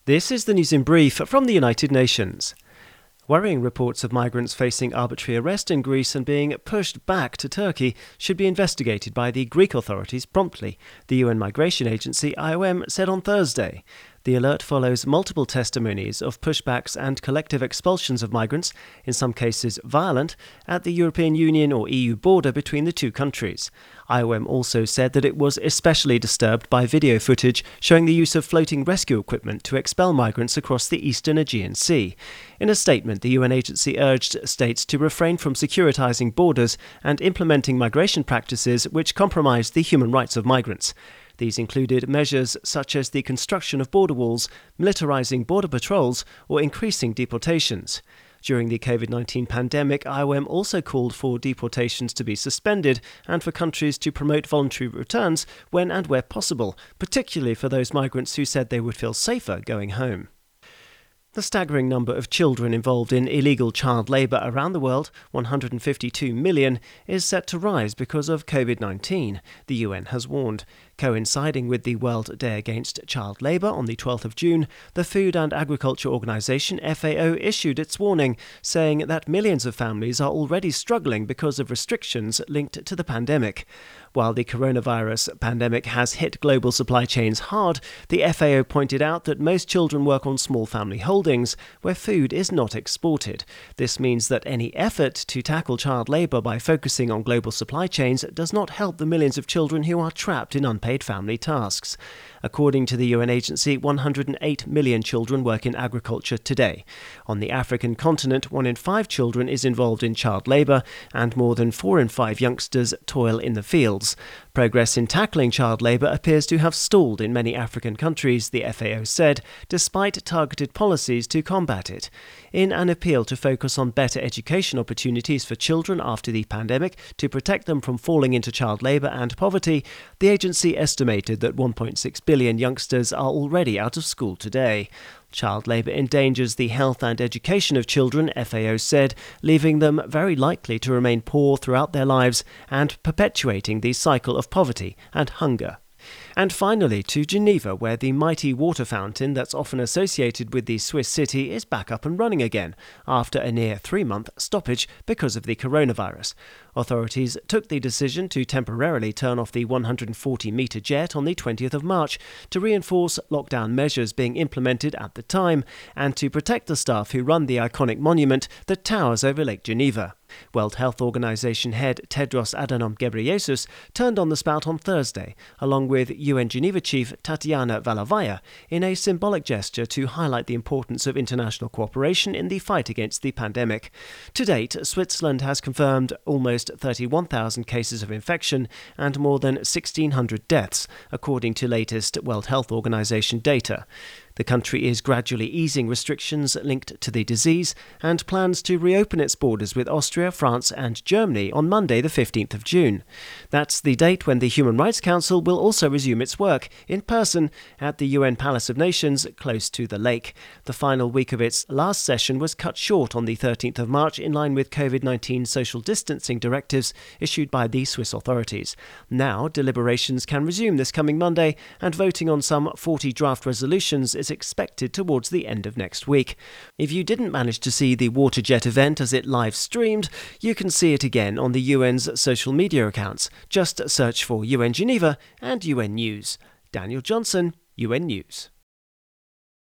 This is the news in brief from the United Nations. Worrying reports of migrants facing arbitrary arrest in Greece and being pushed back to Turkey should be investigated by the Greek authorities promptly, the UN Migration Agency IOM said on Thursday. The alert follows multiple testimonies of pushbacks and collective expulsions of migrants, in some cases violent, at the European Union or EU border between the two countries. IOM also said that it was especially disturbed by video footage showing the use of floating rescue equipment to expel migrants across the eastern Aegean Sea. In a statement, the UN agency urged states to refrain from securitizing borders and implementing migration practices which compromise the human rights of migrants. These included measures such as the construction of border walls, militarizing border patrols, or increasing deportations. During the COVID-19 pandemic, IOM also called for deportations to be suspended and for countries to promote voluntary returns when and where possible, particularly for those migrants who said they would feel safer going home. The staggering number of children involved in illegal child labour around the world, 152 million, is set to rise because of COVID-19, the UN has warned. Coinciding with the World Day Against Child Labour on the 12th of June, the Food and Agriculture Organization FAO issued its warning, saying that millions of families are already struggling because of restrictions linked to the pandemic. While the coronavirus pandemic has hit global supply chains hard, the FAO pointed out that most children work on small family holdings where food is not exported. This means that any effort to tackle child labour by focusing on global supply chains does not help the millions of children who are trapped in unpaid family tasks. According to the UN agency, 108 million children work in agriculture today. On the African continent, 1 in 5 children is involved in child labour, and more than 4 in 5 youngsters toil in the fields. Progress in tackling child labour appears to have stalled in many African countries, the FAO said, despite targeted policies to combat it. In an appeal to focus on better education opportunities for children after the pandemic to protect them from falling into child labour and poverty, the agency estimated that 1.6 billion youngsters are already out of school today. Child labour endangers the health and education of children, FAO said, leaving them very likely to remain poor throughout their lives and perpetuating the cycle of poverty and hunger. And finally to Geneva, where the mighty water fountain that's often associated with the Swiss city is back up and running again, after a near 3-month stoppage because of the coronavirus. Authorities took the decision to temporarily turn off the 140-metre jet on the 20th of March to reinforce lockdown measures being implemented at the time and to protect the staff who run the iconic monument that towers over Lake Geneva. World Health Organization head Tedros Adhanom Ghebreyesus turned on the spout on Thursday, along with UN Geneva chief Tatiana Valavaya, in a symbolic gesture to highlight the importance of international cooperation in the fight against the pandemic. To date, Switzerland has confirmed almost 31,000 cases of infection and more than 1,600 deaths, according to latest World Health Organization data. The country is gradually easing restrictions linked to the disease and plans to reopen its borders with Austria, France and Germany on Monday the 15th of June. That's the date when the Human Rights Council will also resume its work in person at the UN Palace of Nations close to the lake. The final week of its last session was cut short on the 13th of March in line with COVID-19 social distancing directives issued by the Swiss authorities. Now, deliberations can resume this coming Monday and voting on some 40 draft resolutions is expected towards the end of next week. If you didn't manage to see the Waterjet event as it live streamed, you can see it again on the UN's social media accounts. Just search for UN Geneva and UN News. Daniel Johnson, UN News.